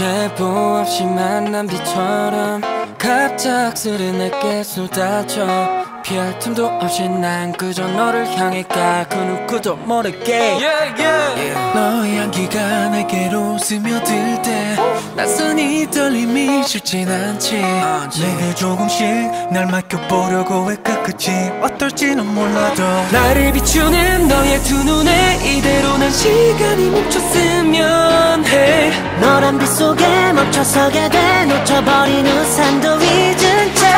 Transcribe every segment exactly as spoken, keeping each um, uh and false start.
제보 없이 만난 비처럼 갑작스레 내게 쏟아져 피할 틈도 없이 난 그저 너를 향해 가 그 누구도 모르게 yeah, yeah. Yeah. 너의 향기가 내게로 스며들 때 낯선 이 떨림이 쉽진 않지 uh, 내게 조금씩 날 맡겨보려고 해 끝끝이 어떨지는 몰라도 나를 비추는 너의 두 눈에 이대로 난 시간이 멈췄으면 해 너란 빛 속에 멈춰서게 돼 놓쳐버린 우산도 잊은 채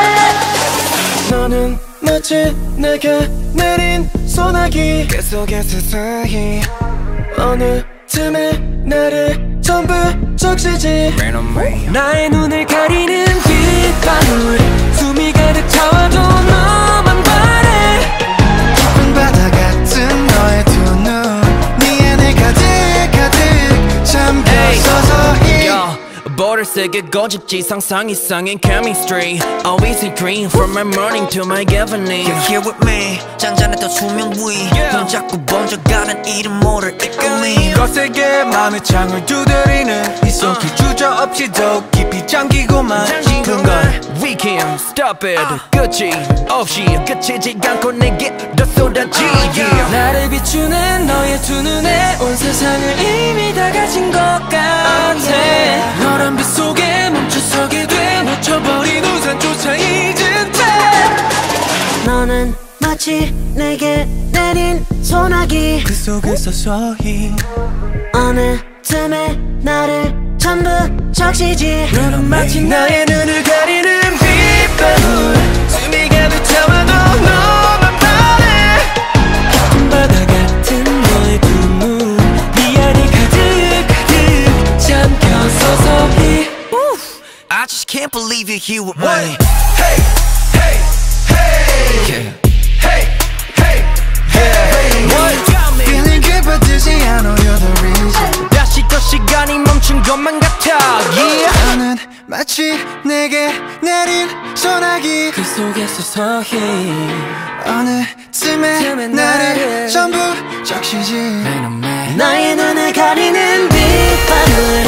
너는 마치 내게 내린 소나기 그 속에 서서히 어느 틈에 나를 전부 적시지 나의 눈을 가리는 빗방울 숨이 가득 차와도 너만 바래 깊은 바다 같은 너의 두 눈 네 안에 가득 가득 잠겨 서서히 Border 세게 고집지 상상 이상인 chemistry Always in green From my morning to my evening You're here with me 잔잔했던 수면 위 넌 자꾸 번져가는 이름 모를 이끌림 거세게 맘의 창을 두드리는 이 속에 주저없이 더 깊이 잠기고만 싶은 걸 We can't stop it 끝이 없이 끝이지 않고 내게 더 쏟아지 yeah. 나를 비추는 너의 두 눈에 온 세상을 이미 다 가진 것 같아 너란 빛 속에 멈춰서게 돼 놓쳐버린 우산조차 잊은 채 너는 마치 내게 내린 소나기 그 속에 서서히 어느 틈에 나를 전부 적시지 너는 마치 나의 눈을 가리는 빗방울 숨이 가득 차와도 너만 바래 깊은 바다 같은 너의 두 눈 네 안에 가득 가득 잠겨 서서히 I just can't believe you're here with me Hey, hey, hey yeah. Hey, hey, hey What got me Feeling good but 되지 않아 You're the reason 다시 또 시간이 멈춘 것만 같아 yeah. 너는 마치 내게 내린 소나기 그 속에 서서히 어느 틈에 나를 전부 적시지 나의 눈을 가리는 빗방울